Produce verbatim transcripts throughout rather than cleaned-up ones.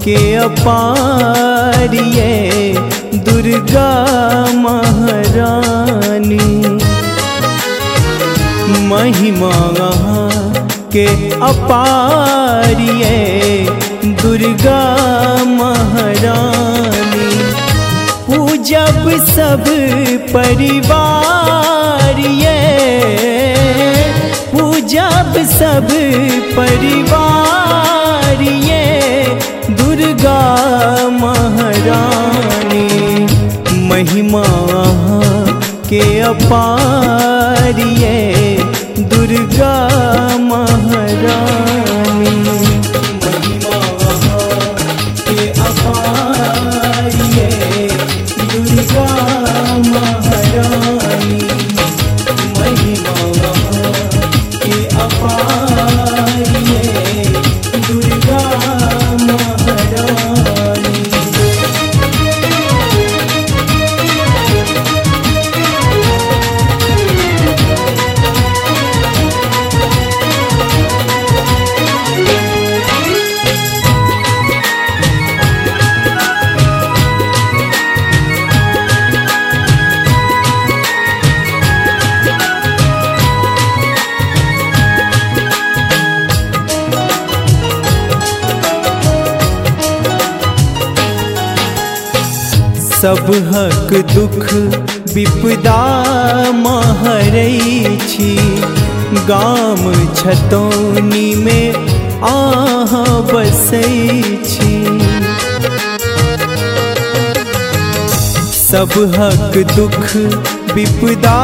के अपार ये दुर्गा महारानी। महिमा के अपार ये दुर्गा महारानी। पूजब सब परिवार ये, पूजब सब परिवार ये दुर्गा महारानी। महिमा के अपार ये दुर्गा महारानी। महिमा के अपार ये दुर्गा महारानी। महिमा के अपार ये दुर्गा महारानी। सब हक दुख विपदा महरै छी। गाम छतौनी में अहाँ बसै छी। सब हक दुख विपदा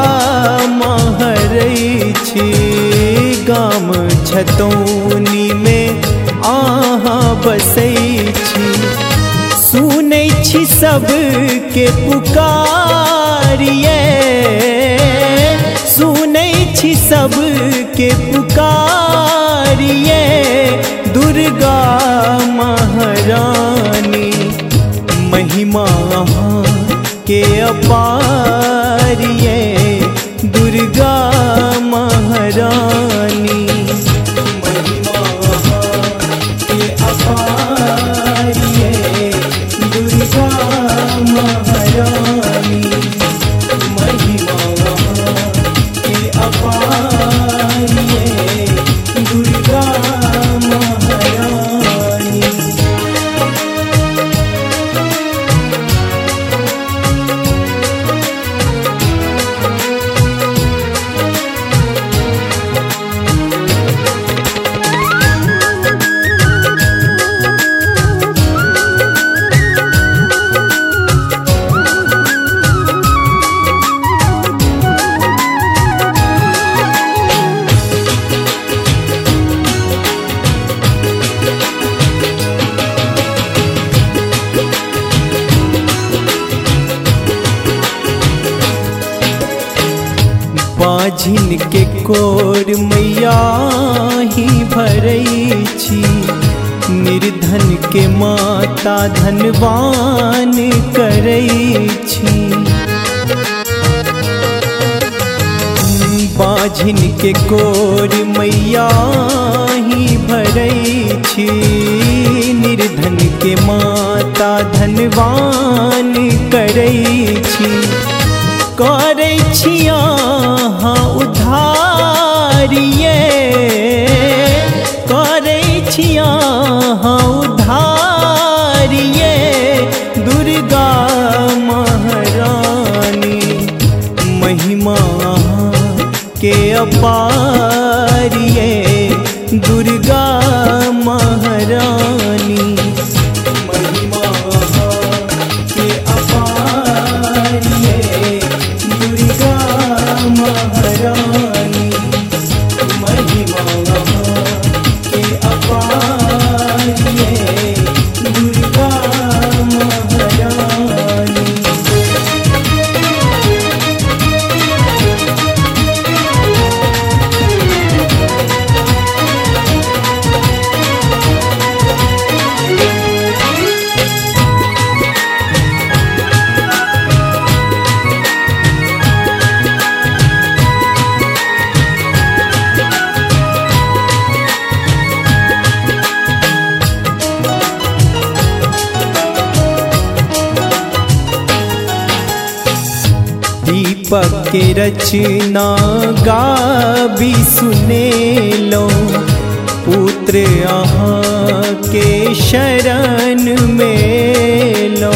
महरै छी। गाम छतौनी में अहाँ बसै छी। सुनै छी सबके पुकार ये, सुनै छी सबके पुकार ये दुर्गा महारानी। महिमा के अपार ये दुर्गा महारानी। महिमा के अपार ये दुर्गा महारानी। महिमा के अपार ये दुर्गा महारानी। बाझिन के कोर मैया ही भरै छी। निर्धन के माता धनवान करै छी। बाझिन के कोर मैया ही भरै छी। निर्धन के माता धनवान करै छी। करै छी अहाँ उद्धार ये, करै छी अहाँ उद्धार ये दुर्गा महारानी। महिमा के अपार ये दुर्गा महारानी। महिमा के अपार ये दुर्गा महारानी। महिमा के अपार ये दुर्गा महारानी। दीपक के रचना गाबी सुने लो, पुत्र अहाँ के शरण में लो।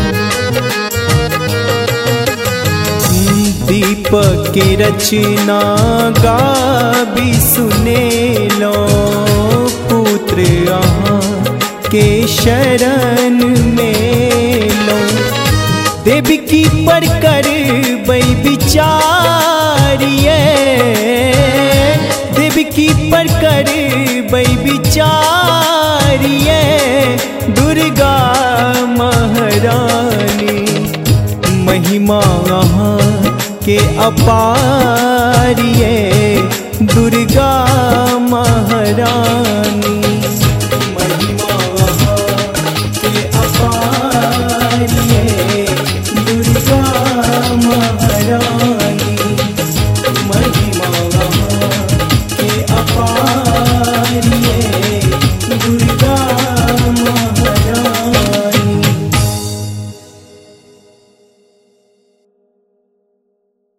दीपक के रचना गाबी सुने लो, पुत्र अहाँ के शरण में लो। देवकी पर कर बई विचारिए, देवकी पर कर बई विचारिए, दुर्गा महारानी महिमा अहाँ के अपारिए, दुर्गा महारानी।